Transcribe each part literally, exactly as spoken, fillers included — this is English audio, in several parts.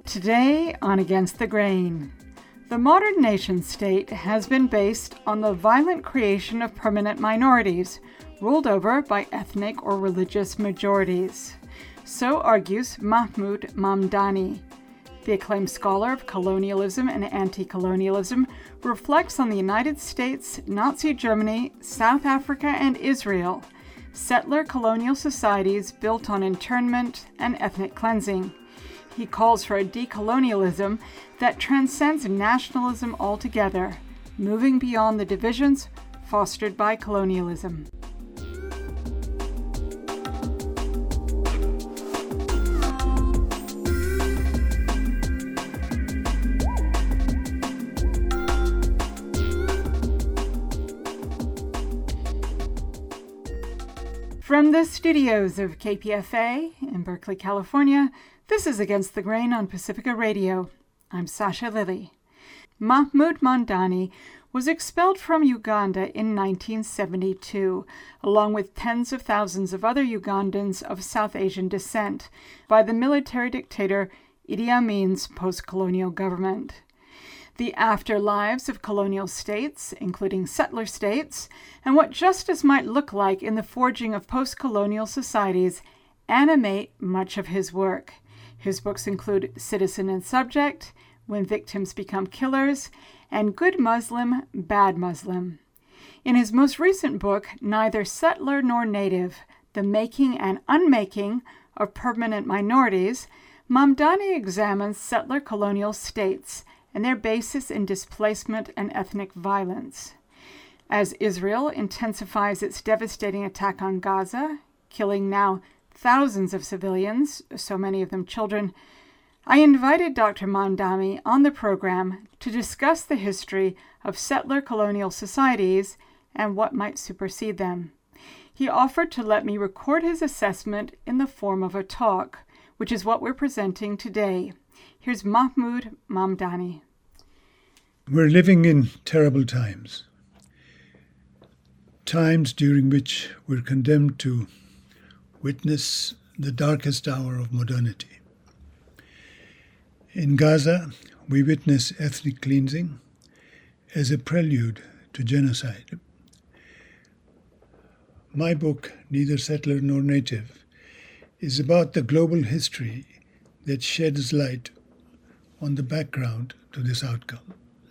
Today on Against the Grain, the modern nation-state has been based on the violent creation of permanent minorities, ruled over by ethnic or religious majorities. So argues Mahmoud Mamdani. The acclaimed scholar of colonialism and anti-colonialism reflects on the United States, Nazi Germany, South Africa, and Israel, settler colonial societies built on internment and ethnic cleansing. He calls for a decolonialism that transcends nationalism altogether, moving beyond the divisions fostered by colonialism. From the studios of K P F A in Berkeley, California, this is Against the Grain on Pacifica Radio. I'm Sasha Lilly. Mahmoud Mamdani was expelled from Uganda in nineteen seventy-two, along with tens of thousands of other Ugandans of South Asian descent, by the military dictator Idi Amin's post-colonial government. The afterlives of colonial states, including settler states, and what justice might look like in the forging of post-colonial societies animate much of his work. His books include Citizen and Subject, When Victims Become Killers, and Good Muslim, Bad Muslim. In his most recent book, Neither Settler Nor Native, The Making and Unmaking of Permanent Minorities, Mamdani examines settler colonial states and their basis in displacement and ethnic violence. As Israel intensifies its devastating attack on Gaza, killing now thousands of civilians, so many of them children, I invited Doctor Mamdani on the program to discuss the history of settler colonial societies and what might supersede them. He offered to let me record his assessment in the form of a talk, which is what we're presenting today. Here's Mahmoud Mamdani. We're living in terrible times. Times during which we're condemned to witness the darkest hour of modernity. In Gaza, we witness ethnic cleansing as a prelude to genocide. My book, Neither Settler Nor Native, is about the global history that sheds light on the background to this outcome.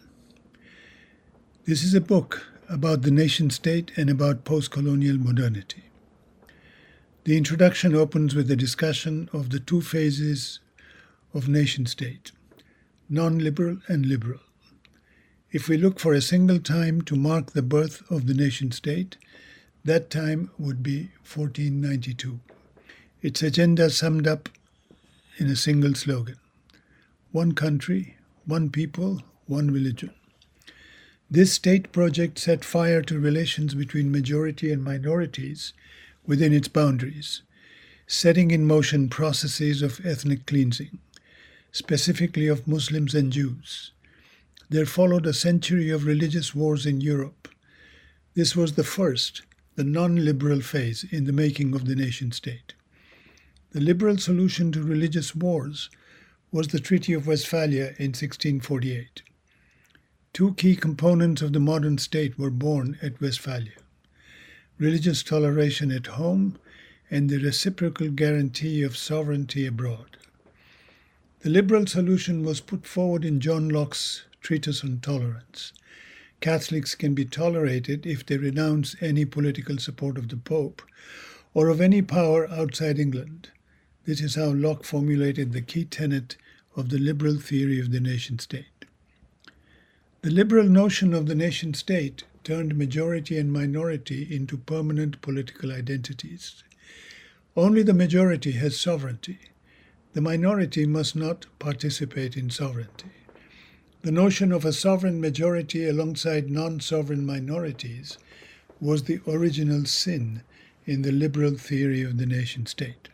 This is a book about the nation-state and about post-colonial modernity. The introduction opens with a discussion of the two phases of nation-state, non-liberal and liberal. If we look for a single time to mark the birth of the nation-state, that time would be fourteen ninety-two. Its agenda summed up in a single slogan: one country, one people, one religion. This state project set fire to relations between majority and minorities within its boundaries, setting in motion processes of ethnic cleansing, specifically of Muslims and Jews. There followed a century of religious wars in Europe. This was the first, the non-liberal phase in the making of the nation-state. The liberal solution to religious wars was the Treaty of Westphalia in sixteen forty-eight. Two key components of the modern state were born at Westphalia: religious toleration at home and the reciprocal guarantee of sovereignty abroad. The liberal solution was put forward in John Locke's Treatise on Tolerance. Catholics can be tolerated if they renounce any political support of the Pope or of any power outside England. This is how Locke formulated the key tenet of the liberal theory of the nation-state. The liberal notion of the nation-state turned majority and minority into permanent political identities. Only the majority has sovereignty. The minority must not participate in sovereignty. The notion of a sovereign majority alongside non-sovereign minorities was the original sin in the liberal theory of the nation-state.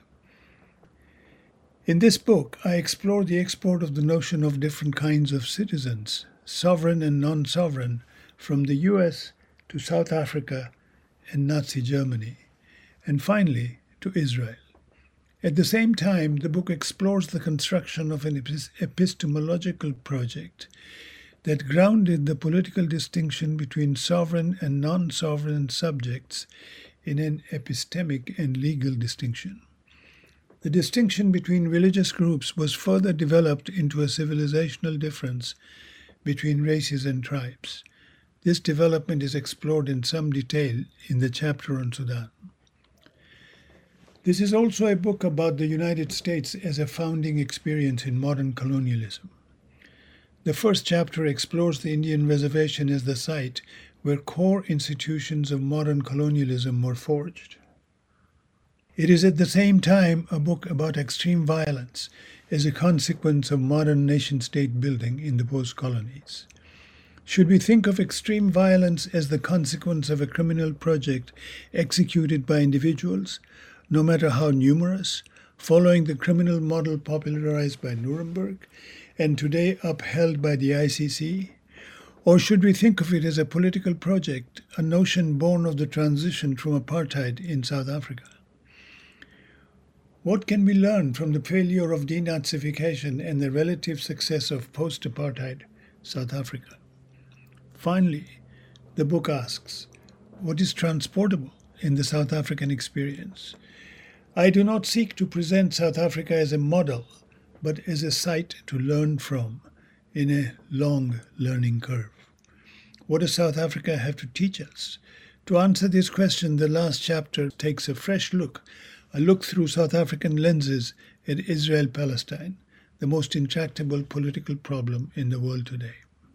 In this book, I explore the export of the notion of different kinds of citizens, sovereign and non-sovereign, from the U S to South Africa and Nazi Germany, and finally to Israel. At the same time, the book explores the construction of an epistemological project that grounded the political distinction between sovereign and non-sovereign subjects in an epistemic and legal distinction. The distinction between religious groups was further developed into a civilizational difference between races and tribes. This development is explored in some detail in the chapter on Sudan. This is also a book about the United States as a founding experience in modern colonialism. The first chapter explores the Indian reservation as the site where core institutions of modern colonialism were forged. It is at the same time a book about extreme violence as a consequence of modern nation-state building in the post-colonies. Should we think of extreme violence as the consequence of a criminal project executed by individuals, no matter how numerous, following the criminal model popularized by Nuremberg and today upheld by the I C C? Or should we think of it as a political project, a notion born of the transition from apartheid in South Africa? What can we learn from the failure of denazification and the relative success of post-apartheid South Africa? Finally, the book asks, what is transportable in the South African experience? I do not seek to present South Africa as a model, but as a site to learn from in a long learning curve. What does South Africa have to teach us? To answer this question, the last chapter takes a fresh look, a look through South African lenses at Israel-Palestine, the most intractable political problem in the world today.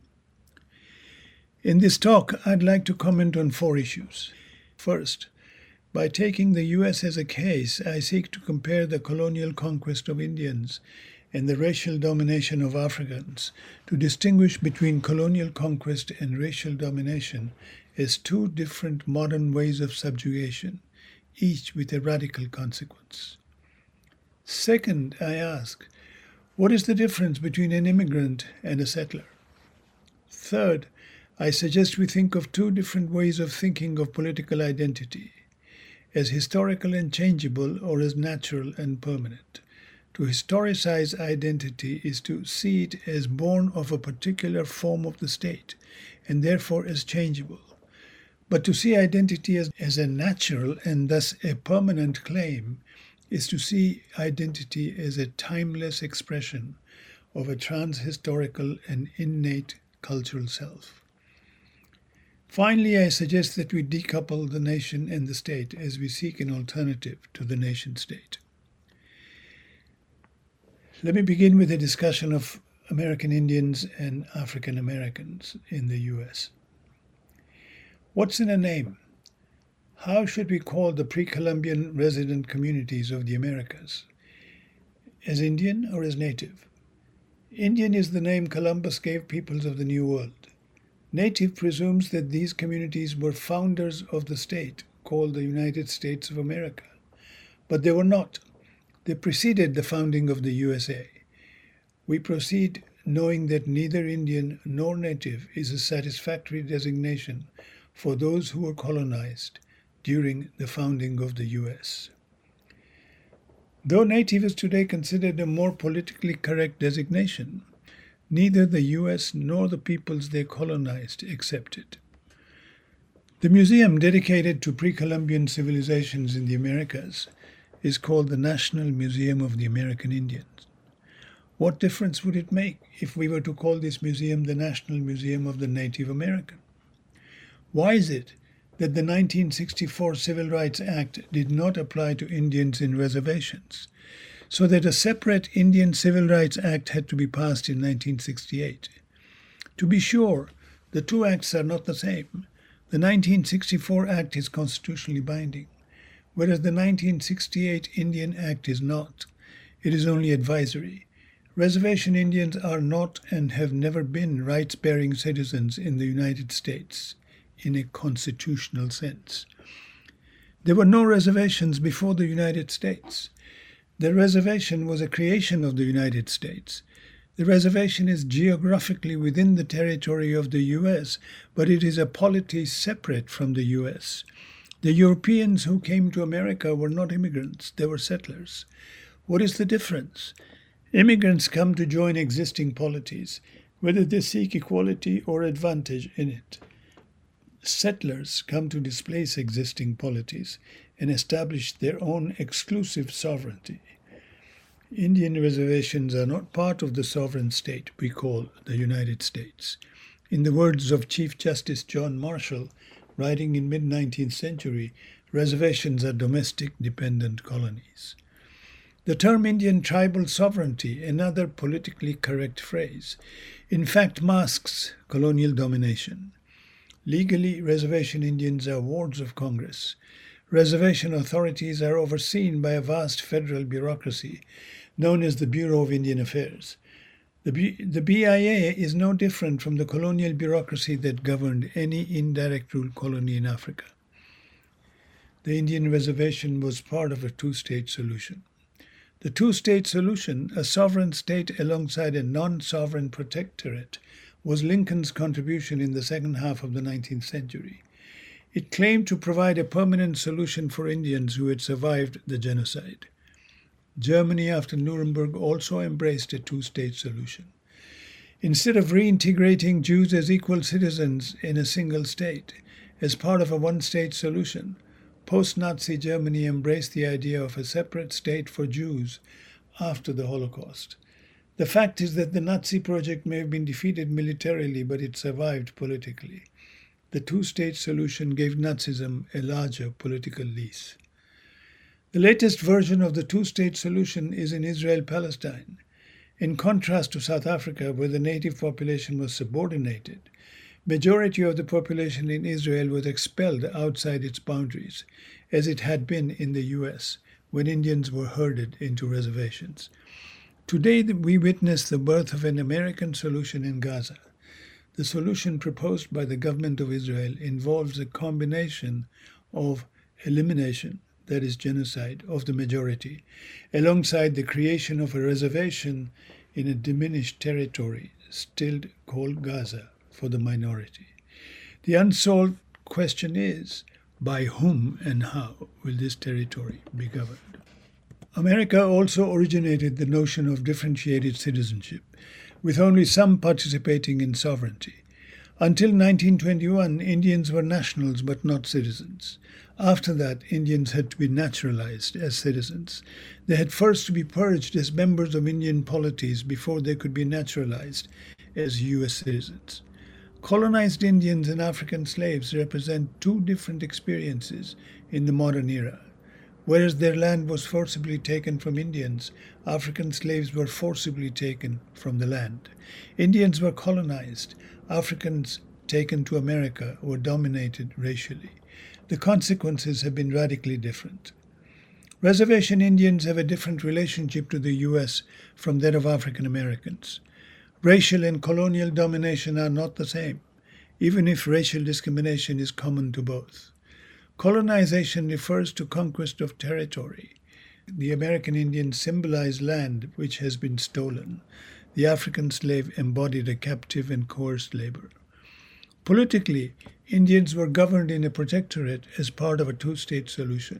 In this talk, I'd like to comment on four issues. First, by taking the U S as a case, I seek to compare the colonial conquest of Indians and the racial domination of Africans to distinguish between colonial conquest and racial domination as two different modern ways of subjugation, each with a radical consequence. Second, I ask, what is the difference between an immigrant and a settler? Third, I suggest we think of two different ways of thinking of political identity, as historical and changeable or as natural and permanent. To historicize identity is to see it as born of a particular form of the state, and therefore as changeable. But to see identity as, as a natural and thus a permanent claim is to see identity as a timeless expression of a trans-historical and innate cultural self. Finally, I suggest that we decouple the nation and the state as we seek an alternative to the nation-state. Let me begin with a discussion of American Indians and African Americans in the U S. What's in a name? How should we call the pre-Columbian resident communities of the Americas? As Indian or as Native? Indian is the name Columbus gave peoples of the New World. Native presumes that these communities were founders of the state called the United States of America. But they were not. They preceded the founding of the U S A. We proceed knowing that neither Indian nor Native is a satisfactory designation for those who were colonized during the founding of the U S. Though Native is today considered a more politically correct designation, neither the U S nor the peoples they colonized accept it. The museum dedicated to pre-Columbian civilizations in the Americas is called the National Museum of the American Indians. What difference would it make if we were to call this museum the National Museum of the Native American? Why is it that the nineteen sixty-four Civil Rights Act did not apply to Indians in reservations, so that a separate Indian Civil Rights Act had to be passed in nineteen sixty-eight? To be sure, the two acts are not the same. The nineteen sixty-four Act is constitutionally binding, whereas the nineteen sixty-eight Indian Act is not. It is only advisory. Reservation Indians are not and have never been rights-bearing citizens in the United States in a constitutional sense. There were no reservations before the United States. The reservation was a creation of the United States. The reservation is geographically within the territory of the U S, but it is a polity separate from the U S. The Europeans who came to America were not immigrants, they were settlers. What is the difference? Immigrants come to join existing polities, whether they seek equality or advantage in it. Settlers come to displace existing polities and establish their own exclusive sovereignty. Indian reservations are not part of the sovereign state we call the United States. In the words of Chief Justice John Marshall, writing in mid-nineteenth century, reservations are domestic dependent colonies. The term Indian tribal sovereignty, another politically correct phrase, in fact masks colonial domination. Legally, reservation Indians are wards of Congress. Reservation authorities are overseen by a vast federal bureaucracy known as the Bureau of Indian Affairs. The, B- the B I A is no different from the colonial bureaucracy that governed any indirect rule colony in Africa. The Indian reservation was part of a two-state solution. The two-state solution, a sovereign state alongside a non-sovereign protectorate, was Lincoln's contribution in the second half of the nineteenth century. It claimed to provide a permanent solution for Indians who had survived the genocide. Germany, after Nuremberg, also embraced a two-state solution. Instead of reintegrating Jews as equal citizens in a single state, as part of a one-state solution, post-Nazi Germany embraced the idea of a separate state for Jews after the Holocaust. The fact is that the Nazi project may have been defeated militarily, but it survived politically. The two-state solution gave Nazism a larger political lease. The latest version of the two-state solution is in Israel-Palestine. In contrast to South Africa, where the native population was subordinated, majority of the population in Israel was expelled outside its boundaries, as it had been in the U S, when Indians were herded into reservations. Today, we witness the birth of an American solution in Gaza. The solution proposed by the government of Israel involves a combination of elimination, that is genocide, of the majority, alongside the creation of a reservation in a diminished territory, still called Gaza, for the minority. The unsolved question is, by whom and how will this territory be governed? America also originated the notion of differentiated citizenship, with only some participating in sovereignty. Until nineteen twenty-one, Indians were nationals but not citizens. After that, Indians had to be naturalized as citizens. They had first to be purged as members of Indian polities before they could be naturalized as U S citizens. Colonized Indians and African slaves represent two different experiences in the modern era. Whereas their land was forcibly taken from Indians, African slaves were forcibly taken from the land. Indians were colonized. Africans taken to America were dominated racially. The consequences have been radically different. Reservation Indians have a different relationship to the U S from that of African Americans. Racial and colonial domination are not the same, even if racial discrimination is common to both. Colonization refers to conquest of territory. The American Indian symbolized land which has been stolen. The African slave embodied a captive and coerced labor. Politically, Indians were governed in a protectorate as part of a two-state solution.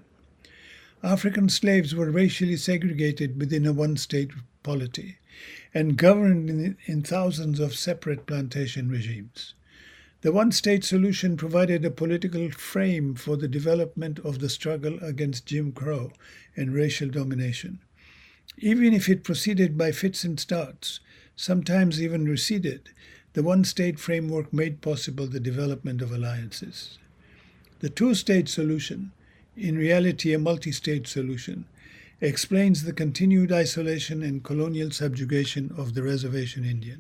African slaves were racially segregated within a one-state polity and governed in, in thousands of separate plantation regimes. The one-state solution provided a political frame for the development of the struggle against Jim Crow and racial domination. Even if it proceeded by fits and starts, sometimes even receded, the one-state framework made possible the development of alliances. The two-state solution, in reality a multi-state solution, explains the continued isolation and colonial subjugation of the reservation Indian.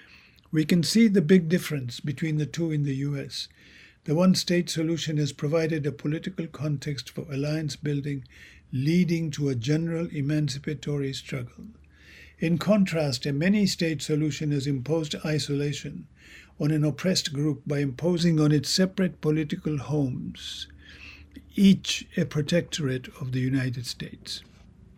We can see the big difference between the two in the U S. The one-state solution has provided a political context for alliance building, leading to a general emancipatory struggle. In contrast, a many-state solution has imposed isolation on an oppressed group by imposing on it separate political homes, each a protectorate of the United States.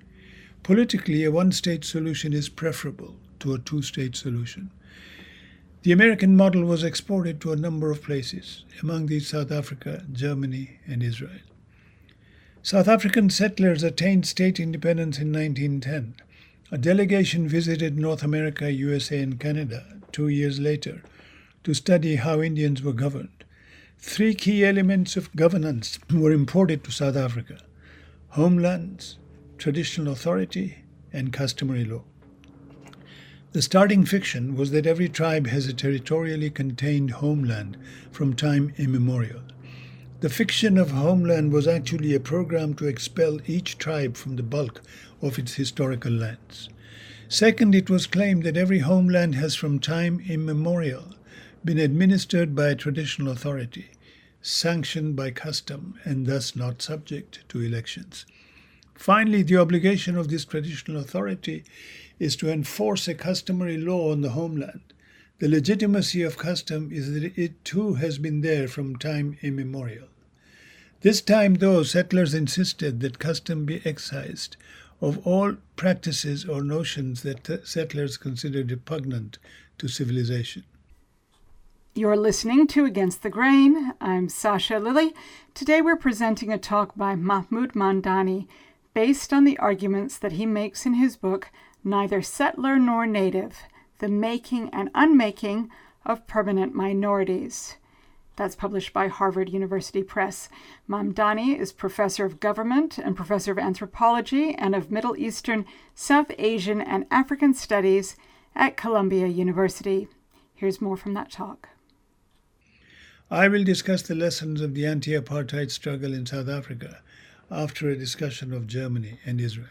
Politically, a one-state solution is preferable to a two-state solution. The American model was exported to a number of places, among these South Africa, Germany, and Israel. South African settlers attained state independence in nineteen ten. A delegation visited North America, U S A, and Canada two years later to study how Indians were governed. Three key elements of governance were imported to South Africa: homelands, traditional authority, and customary law. The starting fiction was that every tribe has a territorially contained homeland from time immemorial. The fiction of homeland was actually a program to expel each tribe from the bulk of its historical lands. Second, it was claimed that every homeland has from time immemorial been administered by a traditional authority, sanctioned by custom, and thus not subject to elections. Finally, the obligation of this traditional authority is to enforce a customary law on the homeland. The legitimacy of custom is that it too has been there from time immemorial. This time, though, settlers insisted that custom be excised of all practices or notions that settlers considered repugnant to civilization. You're listening to Against the Grain. I'm Sasha Lilly. Today we're presenting a talk by Mahmood Mamdani based on the arguments that he makes in his book, Neither Settler Nor Native, The Making and Unmaking of Permanent Minorities. That's published by Harvard University Press. Mamdani is professor of government and professor of anthropology and of Middle Eastern, South Asian, and African studies at Columbia University. Here's more from that talk. I will discuss the lessons of the anti-apartheid struggle in South Africa after a discussion of Germany and Israel.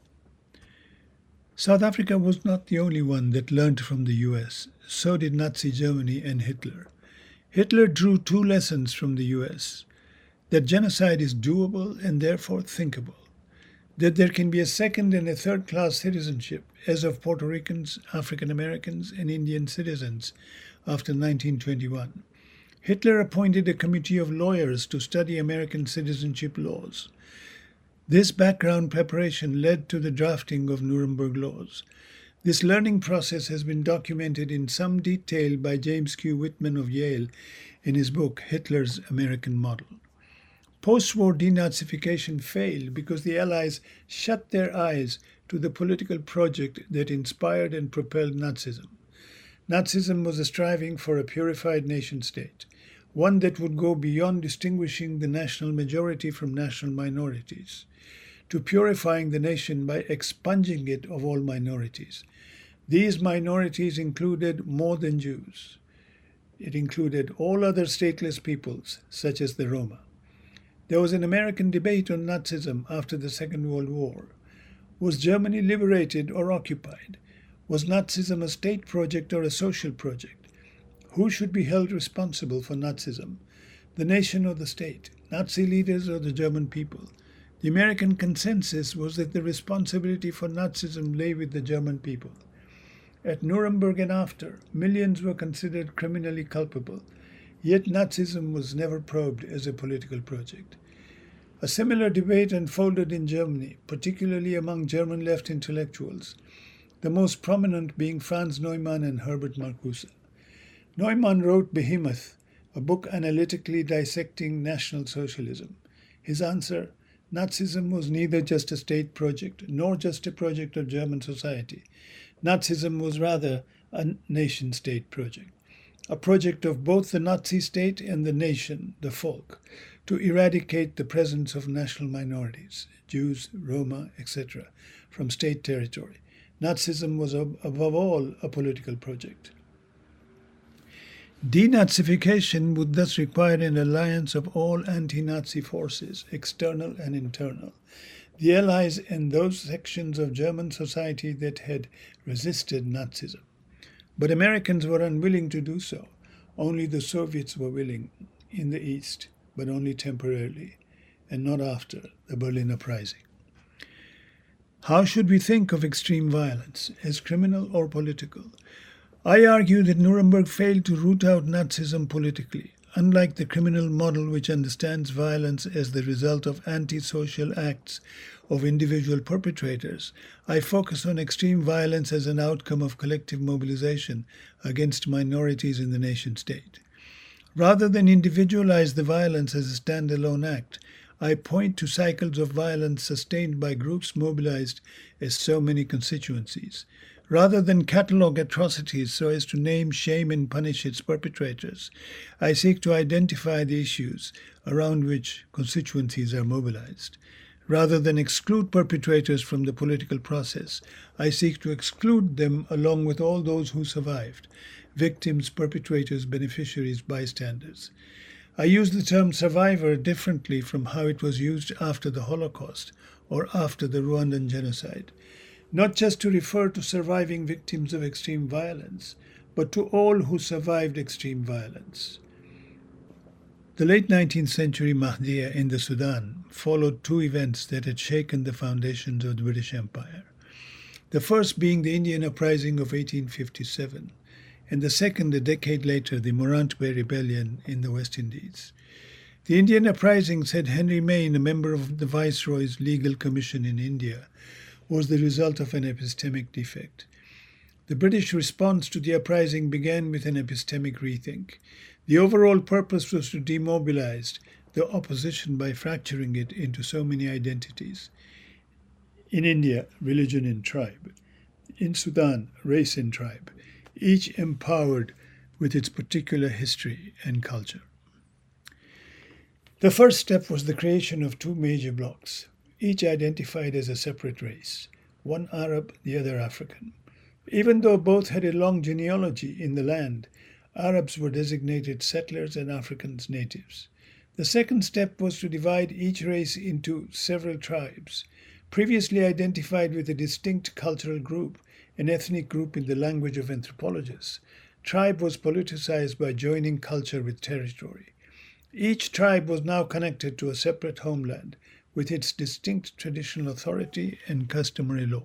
South Africa was not the only one that learned from the U S. So did Nazi Germany and Hitler. Hitler drew two lessons from the U S: that genocide is doable and therefore thinkable, that there can be a second and a third-class citizenship, as of Puerto Ricans, African Americans, and Indian citizens after nineteen twenty-one. Hitler appointed a committee of lawyers to study American citizenship laws. This background preparation led to the drafting of Nuremberg laws. This learning process has been documented in some detail by James Q. Whitman of Yale in his book, Hitler's American Model. Post-war denazification failed because the Allies shut their eyes to the political project that inspired and propelled Nazism. Nazism was a striving for a purified nation-state, one that would go beyond distinguishing the national majority from national minorities, to purifying the nation by expunging it of all minorities. These minorities included more than Jews. It included all other stateless peoples, such as the Roma. There was an American debate on Nazism after the Second World War. Was Germany liberated or occupied? Was Nazism a state project or a social project? Who should be held responsible for Nazism? The nation or the state? Nazi leaders or the German people? The American consensus was that the responsibility for Nazism lay with the German people. At Nuremberg and after, millions were considered criminally culpable, yet Nazism was never probed as a political project. A similar debate unfolded in Germany, particularly among German left intellectuals, the most prominent being Franz Neumann and Herbert Marcuse. Neumann wrote Behemoth, a book analytically dissecting National Socialism. His answer: Nazism was neither just a state project nor just a project of German society. Nazism was rather a nation-state project, a project of both the Nazi state and the nation, the folk, to eradicate the presence of national minorities, Jews, Roma, et cetera, from state territory. Nazism was above all a political project. Denazification would thus require an alliance of all anti-Nazi forces, external and internal, the Allies and those sections of German society that had resisted Nazism. But Americans were unwilling to do so. Only the Soviets were willing in the East, but only temporarily, and not after the Berlin Uprising. How should we think of extreme violence, as criminal or political? I argue that Nuremberg failed to root out Nazism politically. unlike the criminal model which understands violence as the result of antisocial acts of individual perpetrators, I focus on extreme violence as an outcome of collective mobilization against minorities in the nation-state. Rather than individualize the violence as a standalone act, I point to cycles of violence sustained by groups mobilized as so many constituencies. Rather than catalogue atrocities so as to name, shame, and punish its perpetrators, I seek to identify the issues around which constituencies are mobilized. Rather than exclude perpetrators from the political process, I seek to exclude them along with all those who survived, victims, perpetrators, beneficiaries, bystanders. I use the term survivor differently from how it was used after the Holocaust or after the Rwandan genocide, not just to refer to surviving victims of extreme violence, but to all who survived extreme violence. The late nineteenth century Mahdiya in the Sudan followed two events that had shaken the foundations of the British Empire. The first being the Indian Uprising of eighteen fifty-seven, and the second, a decade later, the Morant Bay Rebellion in the West Indies. The Indian Uprising, said Henry Maine, a member of the Viceroy's Legal Commission in India, was the result of an epistemic defect. The British response to the uprising began with an epistemic rethink. The overall purpose was to demobilize the opposition by fracturing it into so many identities. In India, religion and tribe. In Sudan, race and tribe, each empowered with its particular history and culture. The first step was the creation of two major blocs, each identified as a separate race, one Arab, the other African. Even though both had a long genealogy in the land, Arabs were designated settlers and Africans natives. The second step was to divide each race into several tribes, previously identified with a distinct cultural group, an ethnic group in the language of anthropologists. Tribe was politicized by joining culture with territory. Each tribe was now connected to a separate homeland, with its distinct traditional authority and customary law.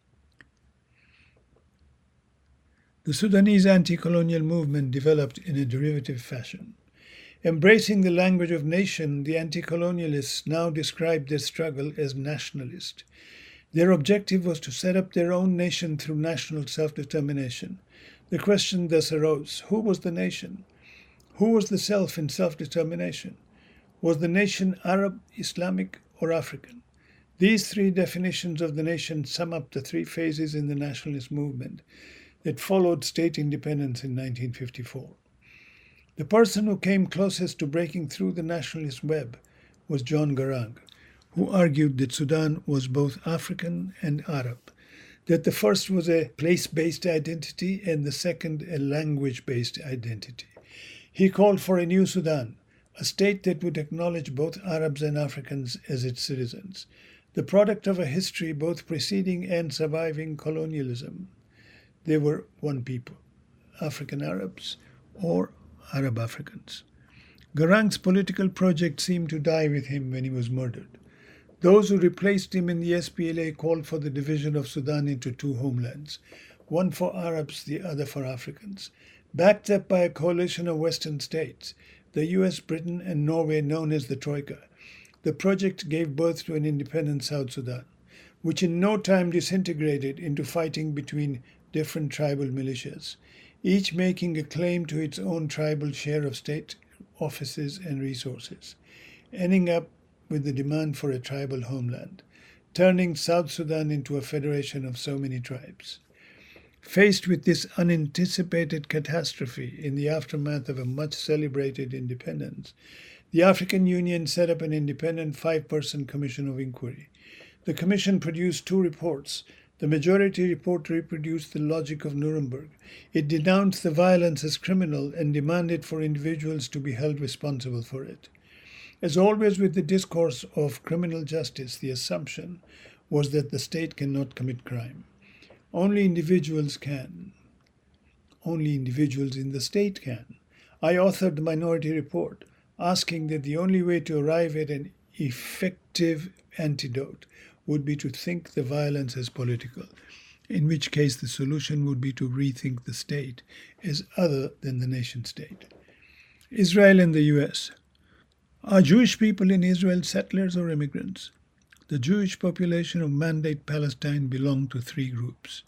The Sudanese anti-colonial movement developed in a derivative fashion. Embracing the language of nation, the anti-colonialists now described their struggle as nationalist. Their objective was to set up their own nation through national self-determination. The question thus arose, who was the nation? Who was the self in self-determination? Was the nation Arab, Islamic, or African? These three definitions of the nation sum up the three phases in the nationalist movement that followed state independence in nineteen fifty-four. The person who came closest to breaking through the nationalist web was John Garang, who argued that Sudan was both African and Arab, that the first was a place-based identity and the second a language-based identity. He called for a new Sudan, a state that would acknowledge both Arabs and Africans as its citizens, the product of a history both preceding and surviving colonialism. They were one people, African Arabs or Arab Africans. Garang's political project seemed to die with him when he was murdered. Those who replaced him in the S P L A called for the division of Sudan into two homelands, one for Arabs, the other for Africans. Backed up by a coalition of Western states, the U S, Britain, and Norway, known as the Troika, the project gave birth to an independent South Sudan, which in no time disintegrated into fighting between different tribal militias, each making a claim to its own tribal share of state offices and resources, ending up with the demand for a tribal homeland, turning South Sudan into a federation of so many tribes. Faced with this unanticipated catastrophe in the aftermath of a much-celebrated independence, the African Union set up an independent five-person commission of inquiry. The commission produced two reports. The majority report reproduced the logic of Nuremberg. It denounced the violence as criminal and demanded for individuals to be held responsible for it. As always with the discourse of criminal justice, the assumption was that the state cannot commit crime. Only individuals can. Only individuals in the state can. I authored the minority report, asking that the only way to arrive at an effective antidote would be to think the violence as political, in which case the solution would be to rethink the state as other than the nation-state. Israel and the U S. Are Jewish people in Israel settlers or immigrants? The Jewish population of Mandate Palestine belonged to three groups.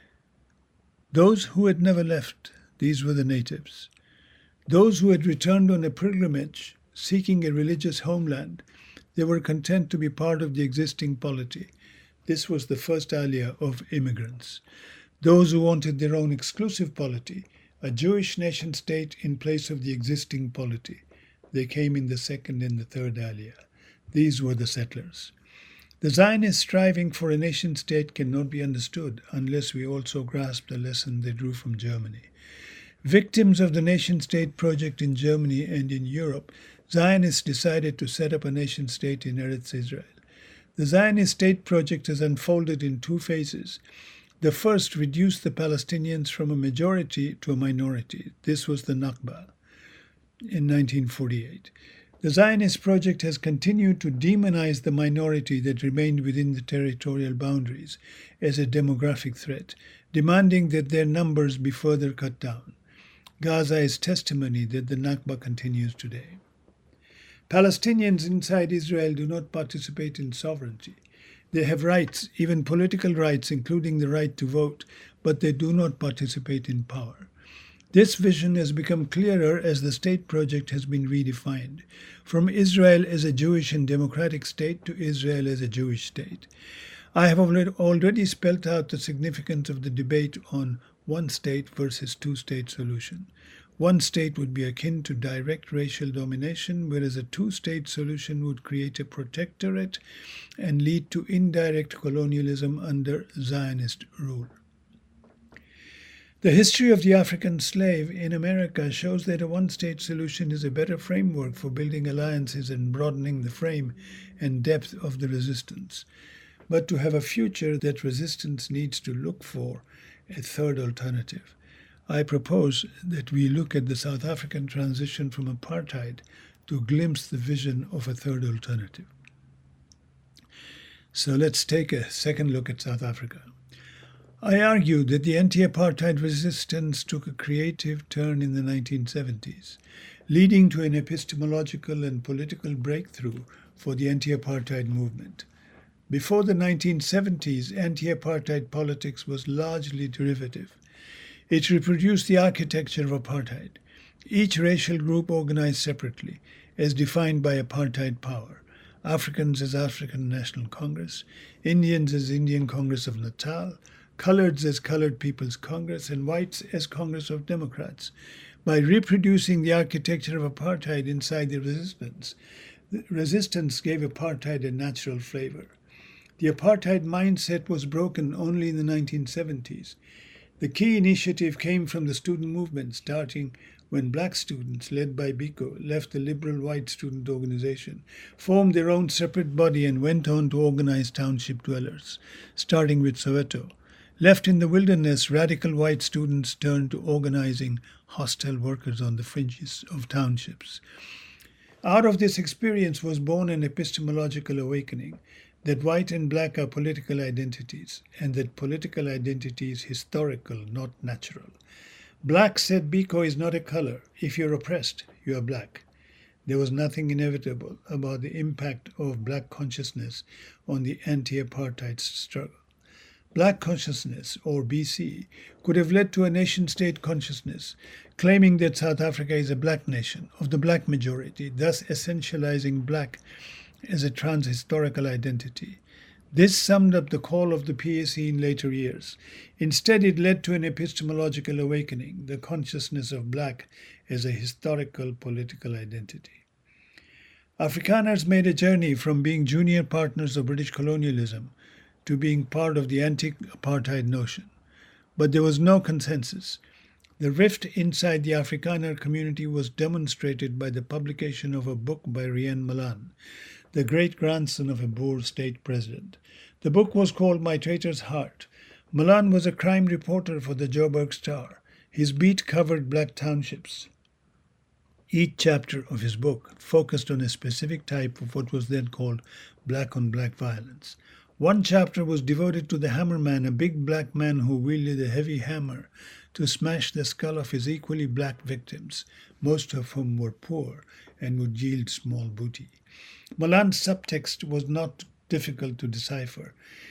Those who had never left, these were the natives. Those who had returned on a pilgrimage, seeking a religious homeland, they were content to be part of the existing polity. This was the first aliyah of immigrants. Those who wanted their own exclusive polity, a Jewish nation-state in place of the existing polity, they came in the second and the third aliyah. These were the settlers. The Zionists striving for a nation-state cannot be understood unless we also grasp the lesson they drew from Germany. Victims of the nation-state project in Germany and in Europe, Zionists decided to set up a nation-state in Eretz Israel. The Zionist state project has unfolded in two phases. The first reduced the Palestinians from a majority to a minority. This was the Nakba in nineteen forty-eight. The Zionist project has continued to demonize the minority that remained within the territorial boundaries as a demographic threat, demanding that their numbers be further cut down. Gaza is testimony that the Nakba continues today. Palestinians inside Israel do not participate in sovereignty. They have rights, even political rights, including the right to vote, but they do not participate in power. This vision has become clearer as the state project has been redefined, from Israel as a Jewish and democratic state to Israel as a Jewish state. I have already spelt out the significance of the debate on one state versus two-state solution. One state would be akin to direct racial domination, whereas a two-state solution would create a protectorate and lead to indirect colonialism under Zionist rule. The history of the African slave in America shows that a one-state solution is a better framework for building alliances and broadening the frame and depth of the resistance. But to have a future, that resistance needs to look for a third alternative. I propose that we look at the South African transition from apartheid to glimpse the vision of a third alternative. So let's take a second look at South Africa. I argue that the anti-apartheid resistance took a creative turn in the nineteen seventies, leading to an epistemological and political breakthrough for the anti-apartheid movement. Before the nineteen seventies, anti-apartheid politics was largely derivative. It reproduced the architecture of apartheid, each racial group organized separately, as defined by apartheid power. Africans as African National Congress, Indians as Indian Congress of Natal, Coloreds as Colored People's Congress, and whites as Congress of Democrats. By reproducing the architecture of apartheid inside the resistance, the resistance gave apartheid a natural flavor. The apartheid mindset was broken only in the nineteen seventies. The key initiative came from the student movement, starting when black students, led by Biko, left the liberal white student organization, formed their own separate body and went on to organize township dwellers, starting with Soweto. Left in the wilderness, radical white students turned to organizing hostile workers on the fringes of townships. Out of this experience was born an epistemological awakening that white and black are political identities, and that political identity is historical, not natural. Black, said Biko, is not a color. If you're oppressed, you are black. There was nothing inevitable about the impact of black consciousness on the anti-apartheid struggle. Black consciousness, or B C, could have led to a nation-state consciousness, claiming that South Africa is a black nation of the black majority, thus essentializing black as a trans-historical identity. This summed up the call of the P A C in later years. Instead, it led to an epistemological awakening, the consciousness of black as a historical political identity. Afrikaners made a journey from being junior partners of British colonialism to being part of the anti-apartheid notion. But there was no consensus. The rift inside the Afrikaner community was demonstrated by the publication of a book by Rian Malan, the great-grandson of a Boer state president. The book was called My Traitor's Heart. Malan was a crime reporter for the Joburg Star. His beat covered black townships. Each chapter of his book focused on a specific type of what was then called black-on-black violence. One chapter was devoted to the hammerman, a big black man who wielded a heavy hammer to smash the skull of his equally black victims, most of whom were poor and would yield small booty. Malan's subtext was not difficult to decipher.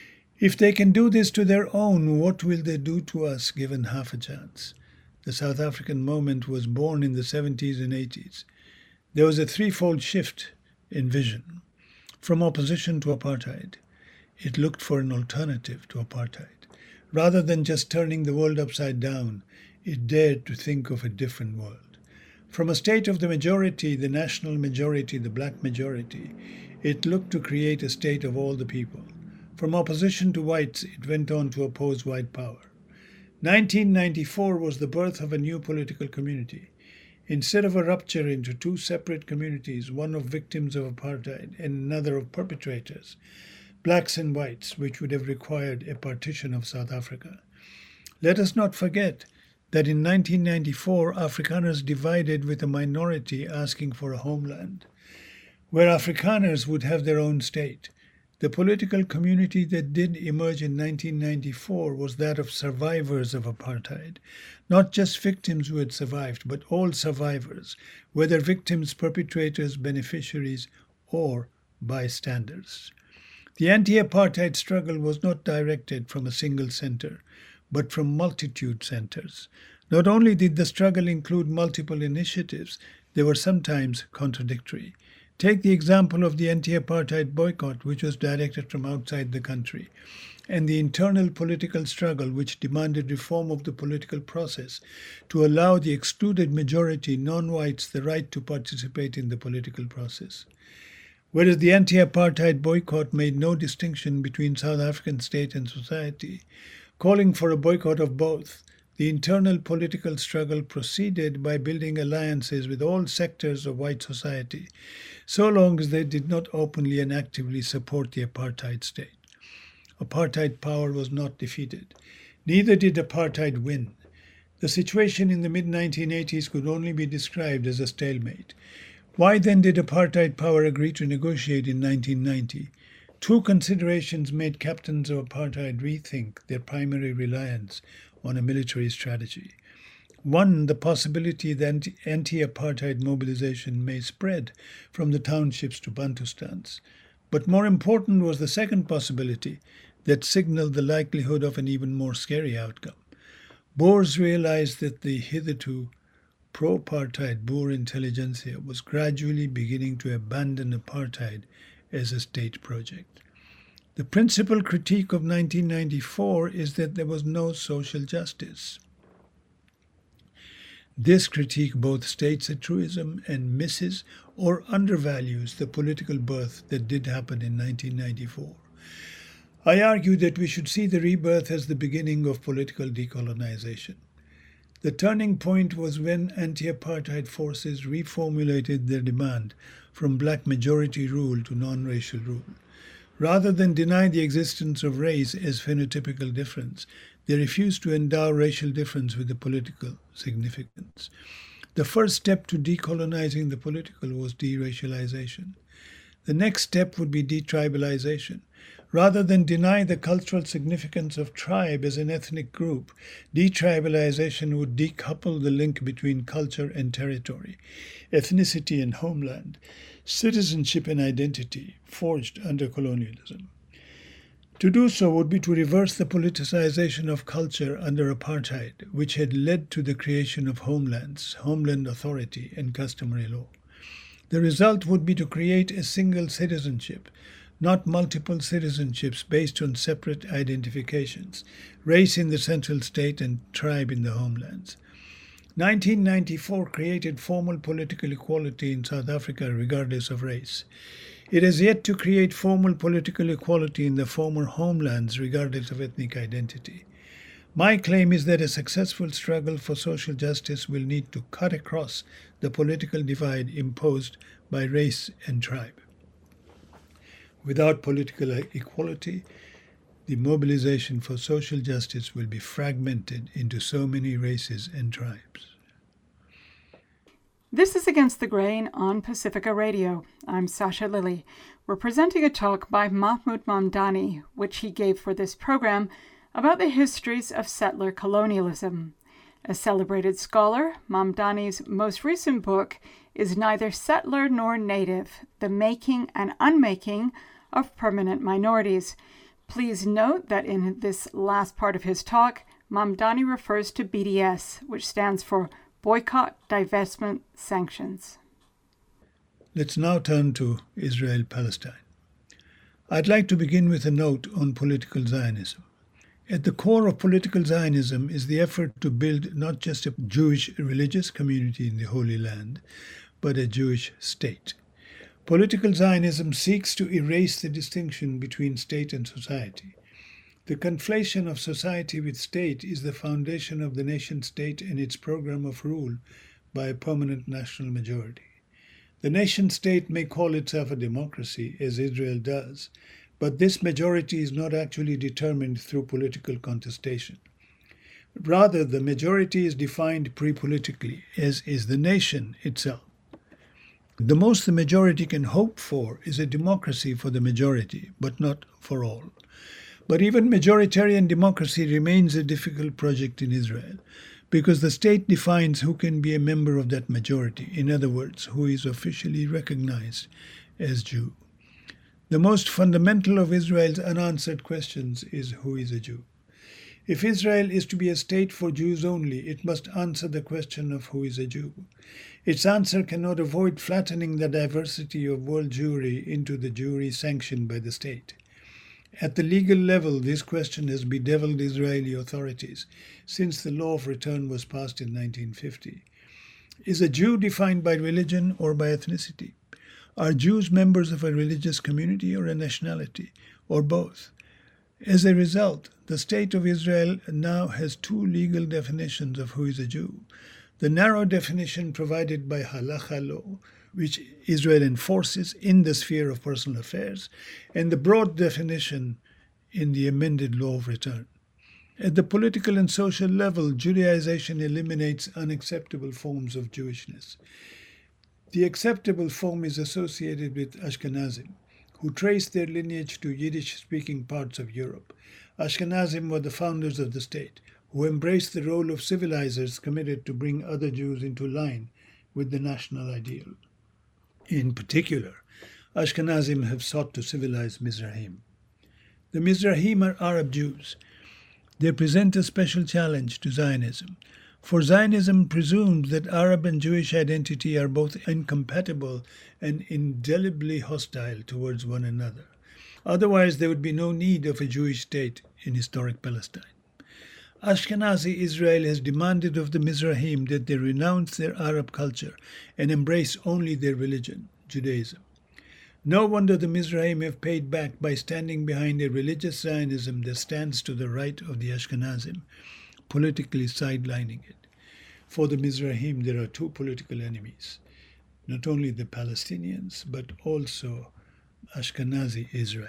If they can do this to their own, what will they do to us given half a chance? The South African moment was born in the seventies and eighties. There was a threefold shift in vision. From opposition to apartheid, it looked for an alternative to apartheid. Rather than just turning the world upside down, it dared to think of a different world. From a state of the majority, the national majority, the black majority, it looked to create a state of all the people. From opposition to whites, it went on to oppose white power. nineteen ninety-four was the birth of a new political community. Instead of a rupture into two separate communities, one of victims of apartheid and another of perpetrators, blacks and whites, which would have required a partition of South Africa. Let us not forget that in nineteen ninety-four, Afrikaners divided with a minority asking for a homeland, where Afrikaners would have their own state. The political community that did emerge in nineteen ninety-four was that of survivors of apartheid, not just victims who had survived, but all survivors, whether victims, perpetrators, beneficiaries, or bystanders. The anti-apartheid struggle was not directed from a single center, but from multitude centers. Not only did the struggle include multiple initiatives, they were sometimes contradictory. Take the example of the anti-apartheid boycott, which was directed from outside the country, and the internal political struggle, which demanded reform of the political process to allow the excluded majority, non-whites, the right to participate in the political process. Whereas the anti-apartheid boycott made no distinction between South African state and society, calling for a boycott of both, the internal political struggle proceeded by building alliances with all sectors of white society, so long as they did not openly and actively support the apartheid state. Apartheid power was not defeated. Neither did apartheid win. The situation in the mid nineteen eighties could only be described as a stalemate. Why then did apartheid power agree to negotiate in nineteen ninety? Two considerations made captains of apartheid rethink their primary reliance on a military strategy. One, the possibility that anti-apartheid mobilization may spread from the townships to Bantustans. But more important was the second possibility that signaled the likelihood of an even more scary outcome. Boers realized that the hitherto pro-apartheid Boer intelligentsia was gradually beginning to abandon apartheid as a state project. The principal critique of nineteen ninety-four is that there was no social justice. This critique both states a truism and misses or undervalues the political birth that did happen in nineteen ninety-four. I argue that we should see the rebirth as the beginning of political decolonization. The turning point was when anti-apartheid forces reformulated their demand from black majority rule to non-racial rule. Rather than deny the existence of race as phenotypical difference, they refused to endow racial difference with a political significance. The first step to decolonizing the political was deracialization. The next step would be detribalization. Rather than deny the cultural significance of tribe as an ethnic group, detribalization would decouple the link between culture and territory, ethnicity and homeland, citizenship and identity forged under colonialism. To do so would be to reverse the politicization of culture under apartheid, which had led to the creation of homelands, homeland authority, and customary law. The result would be to create a single citizenship, not multiple citizenships based on separate identifications, race in the central state and tribe in the homelands. nineteen ninety-four created formal political equality in South Africa regardless of race. It has yet to create formal political equality in the former homelands regardless of ethnic identity. My claim is that a successful struggle for social justice will need to cut across the political divide imposed by race and tribe. Without political equality, the mobilization for social justice will be fragmented into so many races and tribes. This is Against the Grain on Pacifica Radio. I'm Sasha Lilly. We're presenting a talk by Mahmood Mamdani, which he gave for this program, about the histories of settler colonialism. A celebrated scholar, Mamdani's most recent book is Neither Settler Nor Native: The Making and Unmaking of Permanent Minorities. Please note that in this last part of his talk, Mamdani refers to B D S, which stands for Boycott, Divestment, Sanctions. Let's now turn to Israel-Palestine. I'd like to begin with a note on political Zionism. At the core of political Zionism is the effort to build not just a Jewish religious community in the Holy Land, but a Jewish state. Political Zionism seeks to erase the distinction between state and society. The conflation of society with state is the foundation of the nation-state and its program of rule by a permanent national majority. The nation-state may call itself a democracy, as Israel does, but this majority is not actually determined through political contestation. Rather, the majority is defined pre-politically, as is the nation itself. The most the majority can hope for is a democracy for the majority, but not for all. But even majoritarian democracy remains a difficult project in Israel, because the state defines who can be a member of that majority, in other words, who is officially recognized as Jew. The most fundamental of Israel's unanswered questions is who is a Jew. If Israel is to be a state for Jews only, it must answer the question of who is a Jew. Its answer cannot avoid flattening the diversity of world Jewry into the Jewry sanctioned by the state. At the legal level, this question has bedeviled Israeli authorities since the law of return was passed in nineteen fifty. Is a Jew defined by religion or by ethnicity? Are Jews members of a religious community or a nationality, or both? As a result, the State of Israel now has two legal definitions of who is a Jew. The narrow definition provided by Halacha law, which Israel enforces in the sphere of personal affairs, and the broad definition in the amended law of return. At the political and social level, Judaization eliminates unacceptable forms of Jewishness. The acceptable form is associated with Ashkenazim, who trace their lineage to Yiddish-speaking parts of Europe. Ashkenazim were the founders of the state, who embraced the role of civilizers committed to bring other Jews into line with the national ideal. In particular, Ashkenazim have sought to civilize Mizrahim. The Mizrahim are Arab Jews. They present a special challenge to Zionism, for Zionism presumes that Arab and Jewish identity are both incompatible and indelibly hostile towards one another. Otherwise, there would be no need of a Jewish state in historic Palestine. Ashkenazi Israel has demanded of the Mizrahim that they renounce their Arab culture and embrace only their religion, Judaism. No wonder the Mizrahim have paid back by standing behind a religious Zionism that stands to the right of the Ashkenazim, politically sidelining it. For the Mizrahim, there are two political enemies, not only the Palestinians, but also Ashkenazi Israel.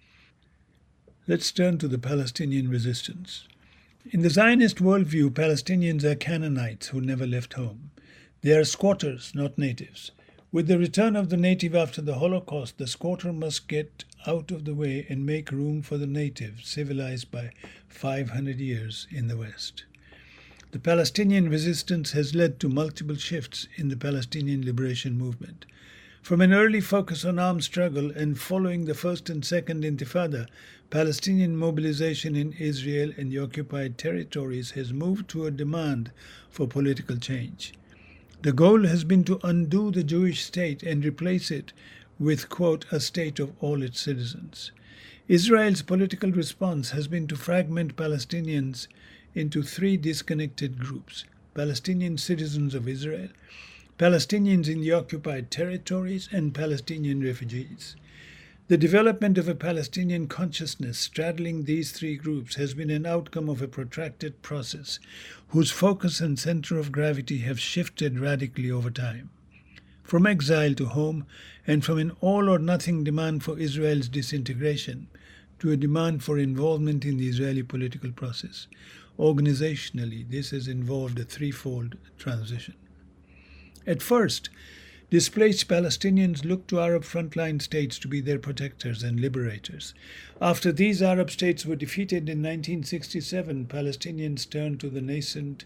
Let's turn to the Palestinian resistance. In the Zionist worldview, Palestinians are Canaanites who never left home. They are squatters, not natives. With the return of the native after the Holocaust, the squatter must get out of the way and make room for the native, civilized by five hundred years in the West. The Palestinian resistance has led to multiple shifts in the Palestinian liberation movement. From an early focus on armed struggle and following the First and Second Intifada, Palestinian mobilization in Israel and the occupied territories has moved to a demand for political change. The goal has been to undo the Jewish state and replace it with, quote, a state of all its citizens. Israel's political response has been to fragment Palestinians into three disconnected groups: Palestinian citizens of Israel, Palestinians in the occupied territories, and Palestinian refugees. The development of a Palestinian consciousness straddling these three groups has been an outcome of a protracted process whose focus and center of gravity have shifted radically over time. From exile to home, and from an all-or-nothing demand for Israel's disintegration to a demand for involvement in the Israeli political process. Organizationally, this has involved a threefold transition. At first, displaced Palestinians looked to Arab frontline states to be their protectors and liberators. After these Arab states were defeated in nineteen sixty-seven, Palestinians turned to the nascent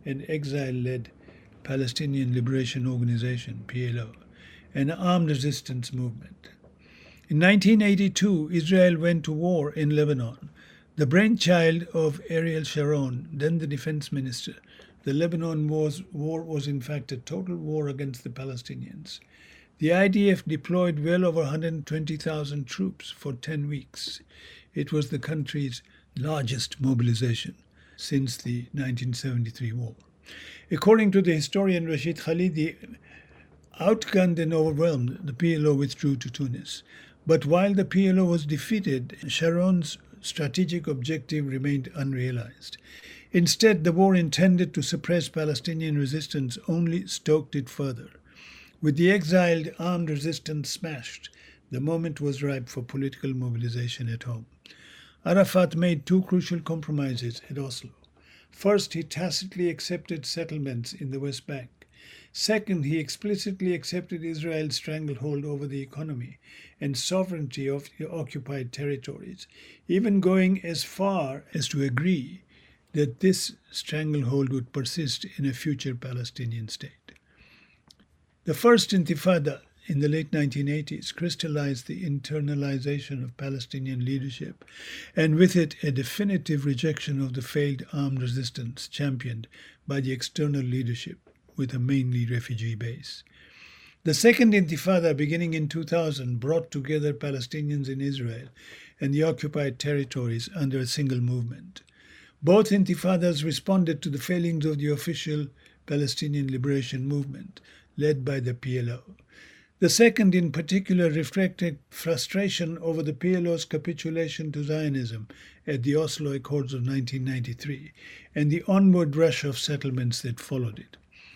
an exile-led Palestinian Liberation Organization, P L O, an armed resistance movement. In nineteen eighty-two, Israel went to war in Lebanon. The brainchild of Ariel Sharon, then the defense minister, the Lebanon wars, war was in fact a total war against the Palestinians. The I D F deployed well over one hundred twenty thousand troops for ten weeks. It was the country's largest mobilization since the nineteen seventy-three war. According to the historian Rashid Khalidi, outgunned and overwhelmed, the P L O withdrew to Tunis. But while the P L O was defeated, Sharon's strategic objective remained unrealized. Instead, the war intended to suppress Palestinian resistance only stoked it further. With the exiled armed resistance smashed, the moment was ripe for political mobilization at home. Arafat made two crucial compromises at Oslo. First, he tacitly accepted settlements in the West Bank. Second, he explicitly accepted Israel's stranglehold over the economy and sovereignty of the occupied territories, even going as far as to agree that this stranglehold would persist in a future Palestinian state. The first Intifada in the late nineteen eighties crystallized the internalization of Palestinian leadership, and with it a definitive rejection of the failed armed resistance championed by the external leadership with a mainly refugee base. The second Intifada, beginning in two thousand, brought together Palestinians in Israel and the occupied territories under a single movement. Both Intifadas responded to the failings of the official Palestinian Liberation Movement, led by the P L O. The second, in particular, reflected frustration over the P L O's capitulation to Zionism at the Oslo Accords of nineteen ninety-three and the onward rush of settlements that followed it.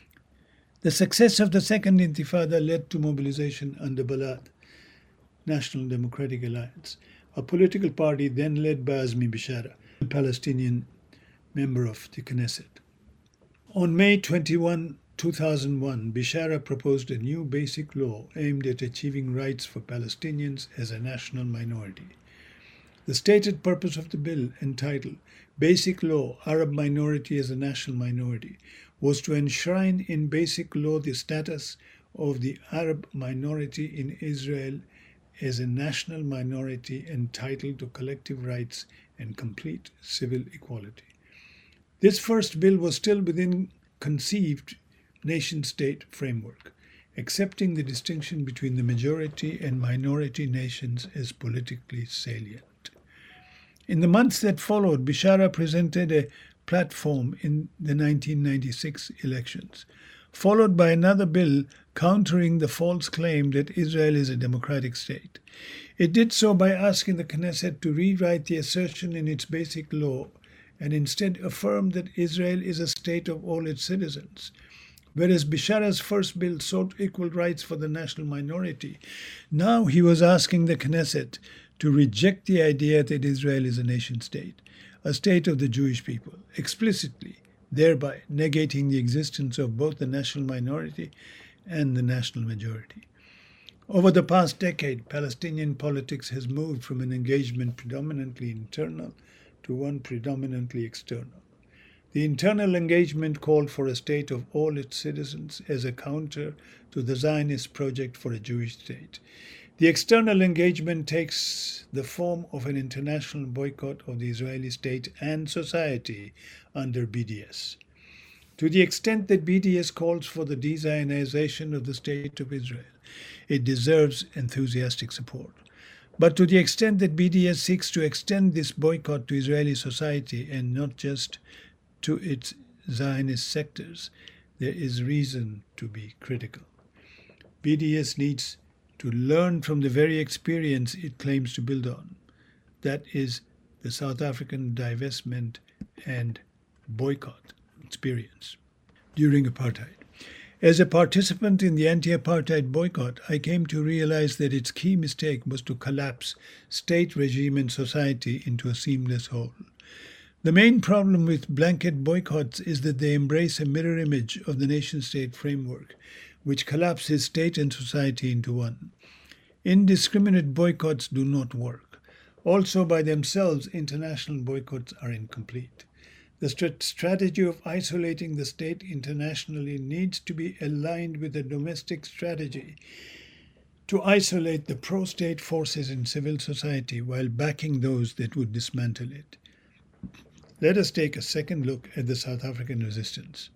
The success of the Second Intifada led to mobilization under Balad, National Democratic Alliance, a political party then led by Azmi Bishara, a Palestinian member of the Knesset. On May twenty-first, two thousand one, Bishara proposed a new basic law aimed at achieving rights for Palestinians as a national minority. The stated purpose of the bill, entitled Basic Law, Arab Minority as a National Minority, was to enshrine in basic law the status of the Arab minority in Israel as a national minority entitled to collective rights and complete civil equality. This first bill was still within conceived nation-state framework, accepting the distinction between the majority and minority nations as politically salient. In the months that followed, Bishara presented a platform in the nineteen ninety-six elections, followed by another bill countering the false claim that Israel is a democratic state. It did so by asking the Knesset to rewrite the assertion in its basic law and instead affirm that Israel is a state of all its citizens. Whereas Bishara's first bill sought equal rights for the national minority, now he was asking the Knesset to reject the idea that Israel is a nation-state, a state of the Jewish people, explicitly, thereby negating the existence of both the national minority and the national majority. Over the past decade, Palestinian politics has moved from an engagement predominantly internal to one predominantly external. The internal engagement called for a state of all its citizens as a counter to the Zionist project for a Jewish state. The external engagement takes the form of an international boycott of the Israeli state and society under B D S. To the extent that B D S calls for the de-Zionization of the State of Israel, it deserves enthusiastic support. But to the extent that B D S seeks to extend this boycott to Israeli society and not just to its Zionist sectors, there is reason to be critical. B D S needs to learn from the very experience it claims to build on. That is the South African divestment and boycott experience during apartheid. As a participant in the anti-apartheid boycott, I came to realize that its key mistake was to collapse state, regime, and society into a seamless whole. The main problem with blanket boycotts is that they embrace a mirror image of the nation-state framework, which collapses state and society into one. Indiscriminate boycotts do not work. Also, by themselves, international boycotts are incomplete. The st- strategy of isolating the state internationally needs to be aligned with a domestic strategy to isolate the pro-state forces in civil society while backing those that would dismantle it. Let us take a second look at the South African resistance.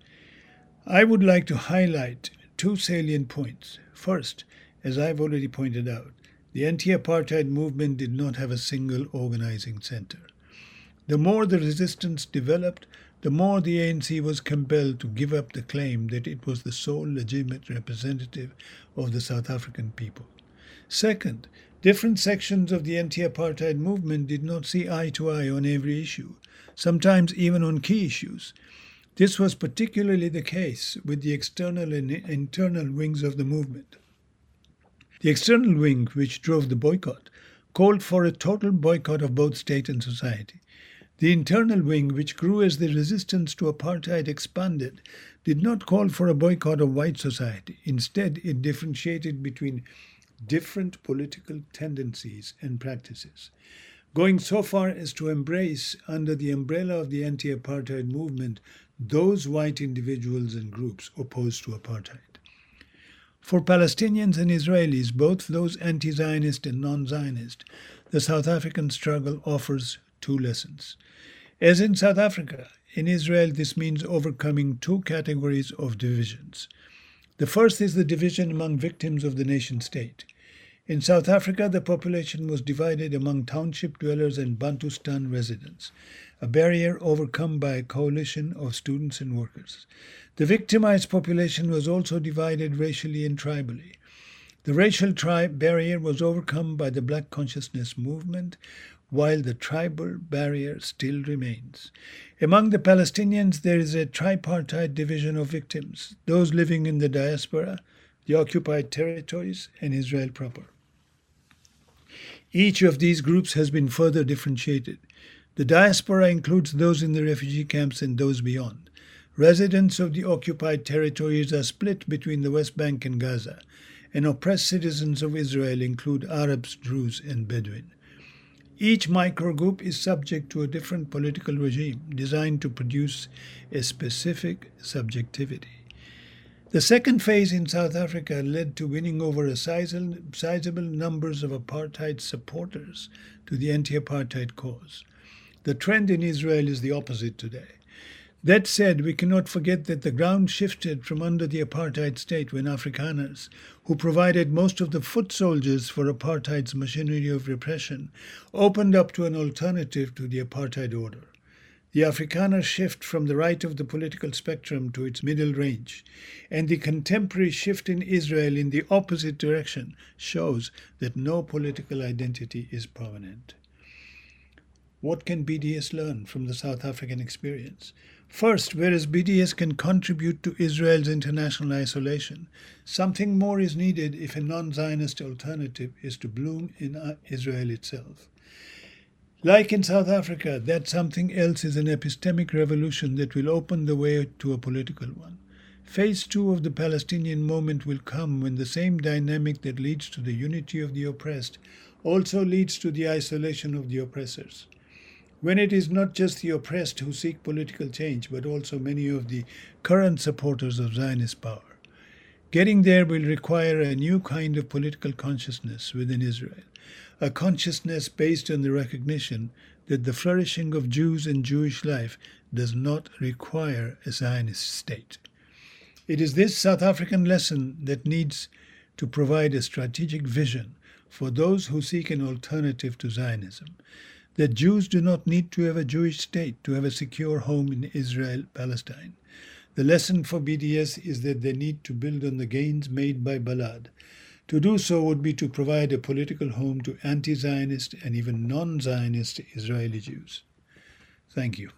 I would like to highlight two salient points. First, as I've already pointed out, the anti-apartheid movement did not have a single organizing center. The more the resistance developed, the more the A N C was compelled to give up the claim that it was the sole legitimate representative of the South African people. Second, different sections of the anti-apartheid movement did not see eye to eye on every issue, sometimes even on key issues. This was particularly the case with the external and internal wings of the movement. The external wing, which drove the boycott, called for a total boycott of both state and society. The internal wing, which grew as the resistance to apartheid expanded, did not call for a boycott of white society. Instead, it differentiated between different political tendencies and practices, going so far as to embrace, under the umbrella of the anti-apartheid movement, those white individuals and groups opposed to apartheid. For Palestinians and Israelis, both those anti-Zionist and non-Zionist, the South African struggle offers two lessons. As in South Africa, in Israel this means overcoming two categories of divisions. The first is the division among victims of the nation-state. In South Africa, the population was divided among township dwellers and Bantustan residents, a barrier overcome by a coalition of students and workers. The victimized population was also divided racially and tribally. The racial tri- barrier was overcome by the Black Consciousness movement, while the tribal barrier still remains. Among the Palestinians, there is a tripartite division of victims, those living in the diaspora, the occupied territories, and Israel proper. Each of these groups has been further differentiated. The diaspora includes those in the refugee camps and those beyond. Residents of the occupied territories are split between the West Bank and Gaza, and oppressed citizens of Israel include Arabs, Druze, and Bedouin. Each microgroup is subject to a different political regime designed to produce a specific subjectivity. The second phase in South Africa led to winning over a sizable, sizable numbers of apartheid supporters to the anti-apartheid cause. The trend in Israel is the opposite today. That said, we cannot forget that the ground shifted from under the apartheid state when Afrikaners, who provided most of the foot soldiers for apartheid's machinery of repression, opened up to an alternative to the apartheid order. The Afrikaner shift from the right of the political spectrum to its middle range, and the contemporary shift in Israel in the opposite direction, shows that no political identity is permanent. What can B D S learn from the South African experience? First, whereas B D S can contribute to Israel's international isolation, something more is needed if a non-Zionist alternative is to bloom in Israel itself. Like in South Africa, that something else is an epistemic revolution that will open the way to a political one. Phase two of the Palestinian moment will come when the same dynamic that leads to the unity of the oppressed also leads to the isolation of the oppressors. When it is not just the oppressed who seek political change, but also many of the current supporters of Zionist power. Getting there will require a new kind of political consciousness within Israel, a consciousness based on the recognition that the flourishing of Jews and Jewish life does not require a Zionist state. It is this South African lesson that needs to provide a strategic vision for those who seek an alternative to Zionism, that Jews do not need to have a Jewish state to have a secure home in Israel, Palestine. The lesson for B D S is that they need to build on the gains made by Balad. To do so would be to provide a political home to anti-Zionist and even non-Zionist Israeli Jews. Thank you.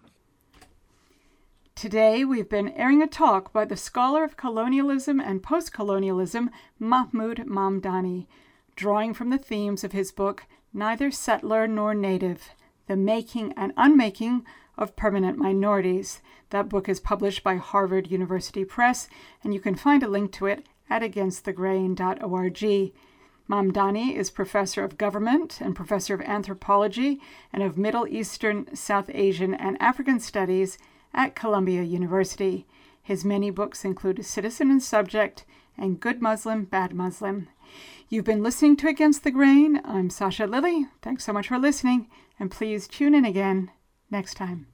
Today we've been airing a talk by the scholar of colonialism and post-colonialism, Mahmoud Mamdani, drawing from the themes of his book, Neither Settler Nor Native, The Making and Unmaking of Permanent Minorities. That book is published by Harvard University Press, and you can find a link to it at against the grain dot org. Mamdani is professor of government and professor of anthropology and of Middle Eastern, South Asian, and African studies at Columbia University. His many books include Citizen and Subject and Good Muslim, Bad Muslim. You've been listening to Against the Grain. I'm Sasha Lilley. Thanks so much for listening, and please tune in again next time.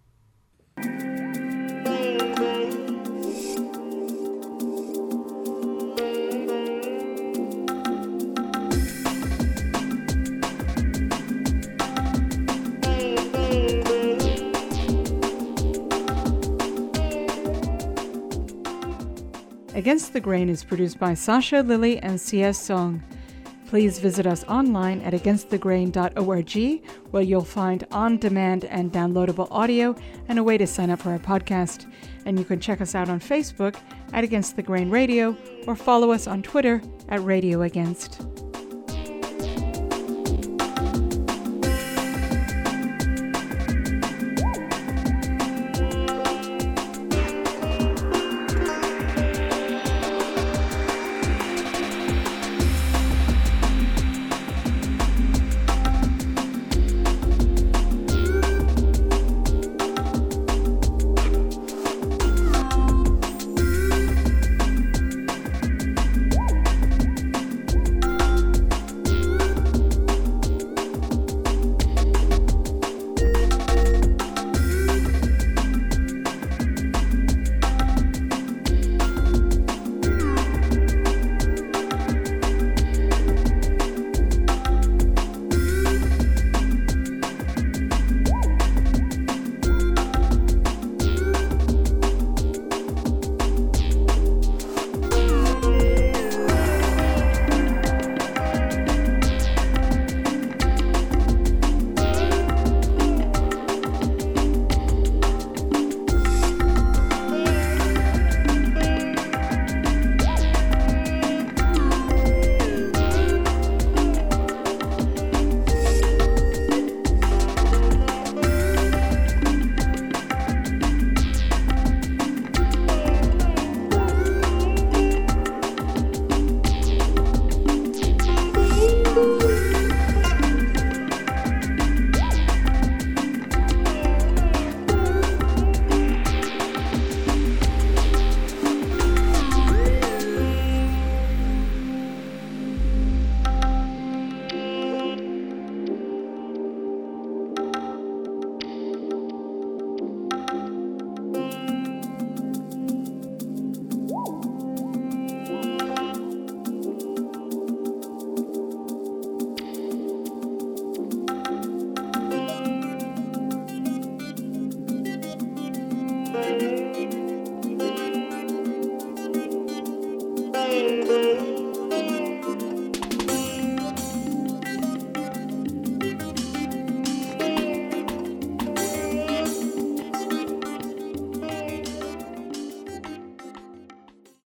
Against the Grain is produced by Sasha Lilley and C S Song. Please visit us online at against the grain dot org, where you'll find on-demand and downloadable audio and a way to sign up for our podcast. And you can check us out on Facebook at Against the Grain Radio or follow us on Twitter at Radio Against. Thank you.